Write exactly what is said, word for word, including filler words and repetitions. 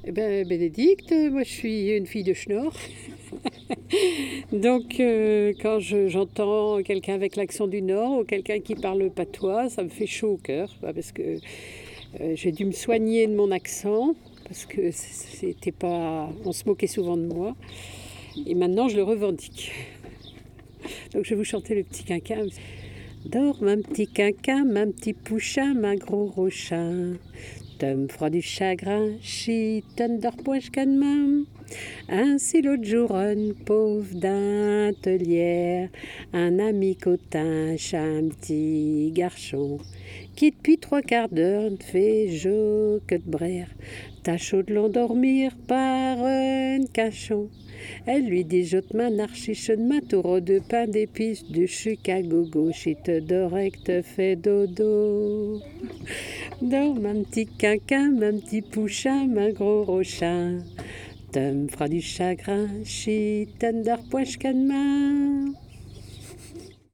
Eh ben, Bénédicte, moi je suis une fille de Schnorr. Donc euh, quand je- j'entends quelqu'un avec l'accent du Nord ou quelqu'un qui parle patois, ça me fait chaud au cœur, bah, parce que euh, j'ai dû me soigner de mon accent, parce que c'était pas, on se moquait souvent de moi, et maintenant je le revendique. Donc je vais vous chanter le petit quinquin. Dors, ma petit quinquin, ma petit pouchin, ma gros rochin. T'aimes froid du chagrin, chi, t'en dors poche can main. Ainsi l'autre jour, un pauvre d'intelière, un ami cotin, un petit garçon, qui depuis trois quarts d'heure ne fait jo que de braire. T'as chaud de l'endormir par un cachon. Elle lui dit je te m'anarchiche de ma tour de pain d'épices du Chicago gauche, il te dorect te fait dodo. Dors, ma petit quinquin, ma petit pouchin, ma gros rochin. Te me fera du chagrin, chi, t'en dors poche can main.